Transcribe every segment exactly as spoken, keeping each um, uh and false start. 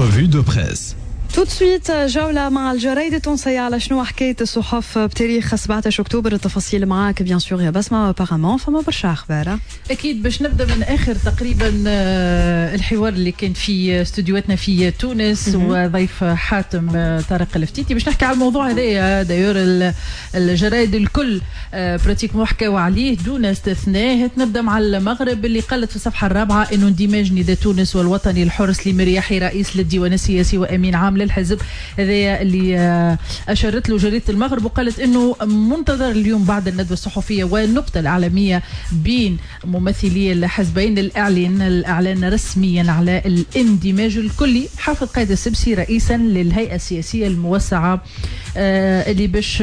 revue de presse. Tout de suite جولة مع الجرايد التونسية على شنو حكاية الصحف بتاريخ سبعطاش أكتوبر. التفاصيل معاك بيان سور يا بسمة. ابارامون فما برشا أخبار. أكيد باش نبدأ من آخر تقريبا الحوار اللي كان في استوديواتنا في تونس وضيف حاتم طارق الفتيتي باش نحكي على الموضوع هذايا. دايور الجرايد الكل براتيكمون حكاوا عليه دون استثناء. نبدأ مع المغرب اللي قالت في الصفحة الرابعة إنه اندماج نداء تونس والوطني الحر سليم رياحي رئيس للديوان السياسي وأمين عام للحزب، هذا اللي أشرت له جريدة المغرب وقالت إنه منتظر اليوم بعد الندوة الصحفية والنقطة الإعلامية بين ممثلي الحزبين الإعلان الإعلان رسميا على الاندماج الكلي. حافظ قايد السبسي رئيسا للهيئة السياسية الموسعة آه اللي باش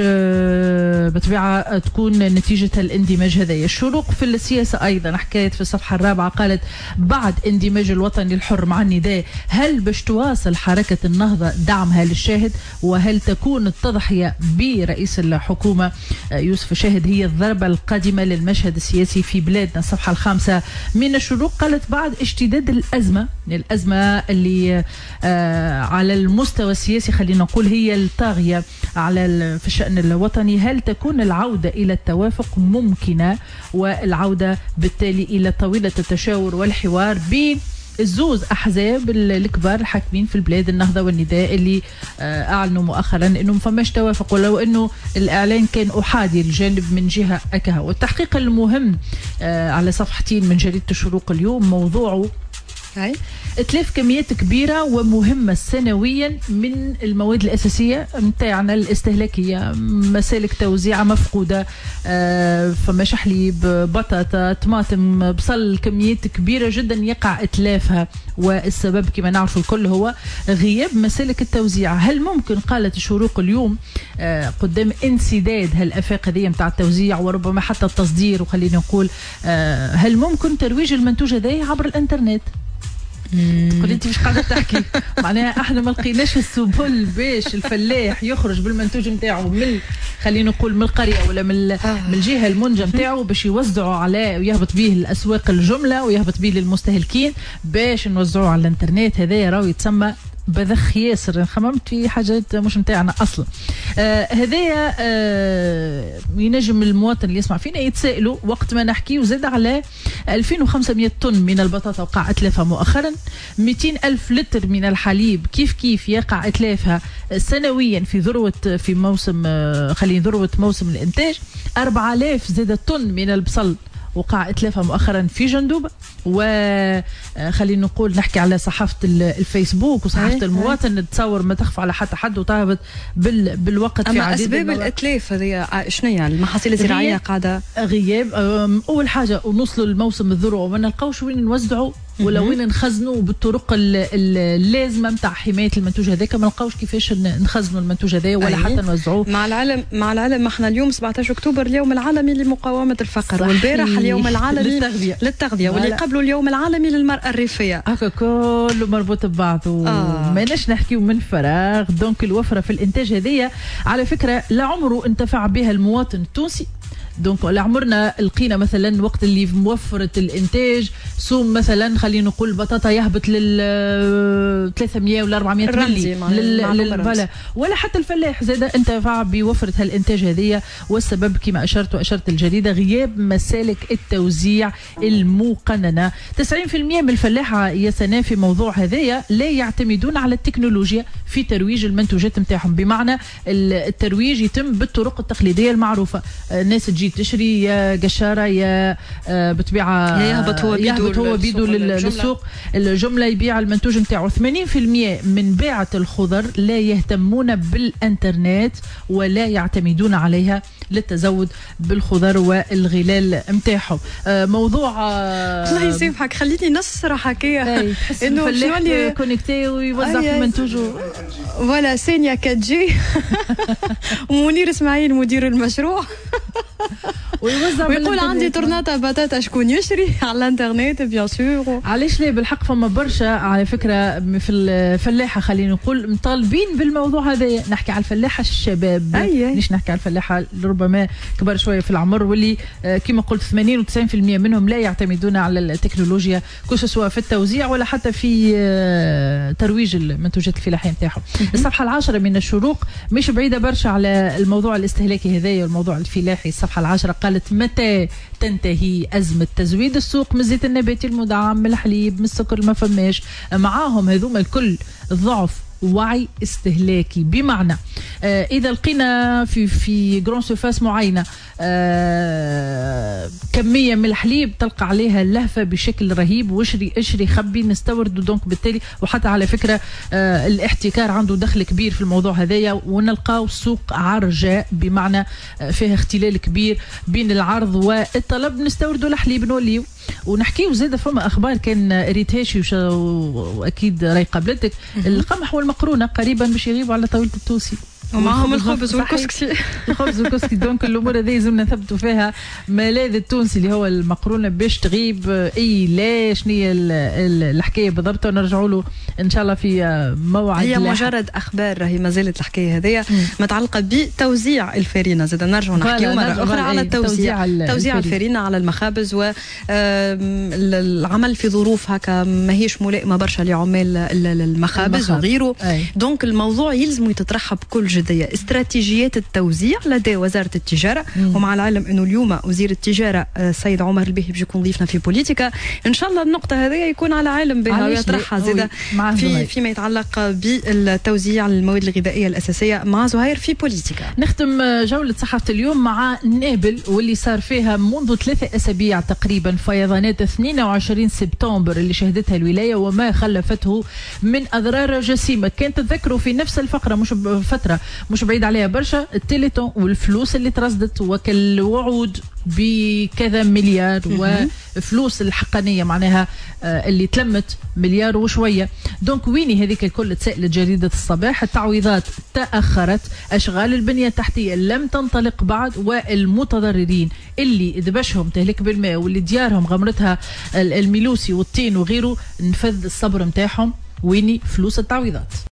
آه بطبيعة تكون نتيجة الاندماج هذايا. الشروق في السياسة أيضا حكاية في الصفحة الرابعة قالت بعد اندماج الوطني الحر مع النداء هل باش تواصل حركة النهضة دعمها للشاهد، وهل تكون التضحية برئيس الحكومة يوسف شاهد هي الضربة القادمة للمشهد السياسي في بلادنا. الصفحة الخامسة من الشروق قالت بعد اشتداد الأزمة الأزمة اللي آه على المستوى السياسي خلينا نقول هي الطاغية على في الشأن الوطني، هل تكون العودة إلى التوافق ممكنة والعودة بالتالي إلى طاولة التشاور والحوار بين الزوز أحزاب الكبار الحاكمين في البلاد النهضة والنداء اللي أعلنوا مؤخرا أنه ما فماش توافق، ولو أنه الإعلان كان أحادي الجانب من جهة أكها. والتحقيق المهم على صفحتين من جريدة الشروق اليوم موضوعه هاي اتلاف كميات كبيرة ومهمة سنويا من المواد الأساسية متاعنا الاستهلاكية، مسالك توزيع مفقودة، آه فماش حليب بطاطا طماطم بصل، كميات كبيرة جدا يقع اتلافها، والسبب كما نعرف الكل هو غياب مسالك التوزيع. هل ممكن قالت الشروق اليوم آه قدام انسداد هالأفاق هذه متاع التوزيع وربما حتى التصدير، وخلينا نقول آه هل ممكن ترويج المنتوج هذا عبر الانترنت؟ تقول انت مش قاعده تحكي معناها احنا ما لقيناش السبل باش الفلاح يخرج بالمنتوج نتاعو من خلينا نقول من القريه ولا من من الجهه المنجم نتاعو باش يوزعوا على ويهبط به الاسواق الجمله ويهبط به للمستهلكين باش نوزعوه على الانترنت. هذا راهو يتسمى بذخ ياسر. خممت في حاجات مش متاعنا اصلا. آه هذايا آه ينجم المواطن اللي يسمع فينا يتسائلوا وقت ما نحكي وزاد على ألفين وخمسمائة طن من البطاطا وقع اتلافها مؤخرا، مئتين ألف لتر من الحليب كيف كيف يقع اتلافها سنويا في ذروه في موسم آه خلينا ذروه موسم الانتاج، أربعة آلاف زاد طن من البصل وقع اتلافها مؤخرا في جندوبة. وخلينا نقول نحكي على صحافة الفيسبوك وصحافة المواطن تصور ما تخفى على حتى حد وتهبط بال بالوقت. أما في عديد أسباب الاتلاف هذه شنو يعني؟ المحاصيل الزراعية قاعدة غياب. أول حاجة ونوصلوا لموسم الذروة وما نلقاوش وين نوزعوا ولا وين نخزنوا بالطرق اللازمه نتاع حمايه المنتوج هذاك، ما نلقاوش كيفاش نخزنوا المنتوج هذا ولا حتى نوزعوه. مع العلم مع العلم احنا اليوم سبعطاش أكتوبر اليوم العالمي لمقاومه الفقر، والبارح اليوم العالمي للتغذيه للتغذيه واللي قبله اليوم العالمي للمراه الريفيه. هكا كله مربوط ببعضه. آه. ماناش نحكيو من فراغ. دونك الوفره في الانتاج هذيا على فكره لعمره انتفع بها المواطن التونسي. دونك لعمرنا لقينا مثلا وقت اللي موفرة الانتاج سوم مثلا خلينا نقول البطاطا يهبط لل ثلاثمائة ولا أربعمائة ملي لل ولا حتى الفلاح زاد انتفع بوفرة هالانتاج هذه. والسبب كما اشرت واشرت الجريده غياب مسالك التوزيع المقننه. تسعين بالمئة من الفلاحه يا في موضوع هذايا لا يعتمدون على التكنولوجيا في ترويج المنتوجات نتاعهم، بمعنى الترويج يتم بالطرق التقليديه المعروفه. الناس تجي تشري يا قشاره يا بطبيعه يهبط هو بيدو يهبط هو بيدو للسوق الجمله يبيع المنتوج نتاعو. ثمانين بالمئة من بيعة الخضر لا يهتمون بالانترنت ولا يعتمدون عليها للتزود بالخضر والغلال نتاعهم. موضوع الله يسامحك خليتني نصرح هكايا انه شنو اللي كونيكتي ويوزع في منتوجه ولا ثانيه كات جي ومنير اسماعيل مدير المشروع ويوزع ويقول عندي تورناتا باتاتا شكون يشري على الانترنت بيان سور. علاش ليه بالحق فما برشا على فكره في الفلاحه خلينا نقول مطالبين بالموضوع هذا. نحكي على الفلاحه الشباب أي. ليش نحكي على الفلاحه ربما كبار شويه في العمر واللي كما قلت ثمانين وتسعين بالمئة منهم لا يعتمدون على التكنولوجيا سواء في التوزيع ولا حتى في ترويج المنتوجات الفلاحيه نتاعهم. الصفحه العاشره من الشروق مش بعيده برشا على الموضوع الاستهلاكي هذايا والموضوع الفلاحي. الصفحه العاشره قالت متى تنتهي ازمه تزويد السوق من الزيت النباتي المدعم من الحليب من السكر ما فماش معاهم هذوما الكل ضعف وعي استهلاكي. بمعنى آه اذا لقينا في في جرون سيرفاس معينه آه كميه من الحليب تلقى عليها اللهفه بشكل رهيب واشري اشري خبي نستورد. دونك بالتالي وحتى على فكره آه الاحتكار عنده دخل كبير في الموضوع هذايا ونلقاو سوق عرجاء بمعنى آه فيها اختلال كبير بين العرض والطلب. نستوردوا الحليب نوليو ونحكيو زاده فما اخبار كان ريتاشي واكيد راي قبلتك القمح والمقرونه قريبا باش يغيبوا على طاوله التونسي ومعهم الخبز والكسكسي. الخبز والكسكسي. دونك الامور هذه لازمنا نثبتوا فيها ملاذ التونسي اللي هو المقرونه باش تغيب. اي لا شنو هي الحكايه بالضبط ونرجعوا له ان شاء الله في موعد. هي مجرد اخبار راهي ما زالت الحكايه هذه متعلقه بتوزيع الفرينه. زاد نرجعوا نحكيو مره اخرى على التوزيع توزيع الفرينه على المخابز والعمل في ظروف هكا ماهيش ملائمه برشا لعمال المخابز وغيره. دونك الموضوع يلزم يتطرح بكل جديه. استراتيجيات التوزيع لدى وزاره التجاره. مم. ومع العلم انه اليوم وزير التجاره السيد عمر الباهي باش يكون ضيفنا في بوليتيكا ان شاء الله. النقطه هذه يكون على علم بها ويطرحها زاده في فيما يتعلق بالتوزيع المواد الغذائيه الاساسيه مع زهير في بوليتيكا. نختم جوله صحافه اليوم مع نابل واللي صار فيها منذ ثلاثه اسابيع تقريبا فيضانات اثنين وعشرين سبتمبر اللي شهدتها الولايه وما خلفته من اضرار جسيمه. كانت تذكروا في نفس الفقره مش فتره مش بعيد عليها برشا التليتون والفلوس اللي ترصدت وكالوعود بكذا مليار وفلوس الحقانيه معناها اللي تلمت مليار وشويه. دونك ويني هذيك الكل تسألت جريده الصباح. التعويضات تاخرت، اشغال البنيه التحتيه لم تنطلق بعد، والمتضررين اللي دبشهم تهلك بالماء واللي ديارهم غمرتها الميلوسي والطين وغيره نفذ الصبر نتاعهم. ويني فلوس التعويضات؟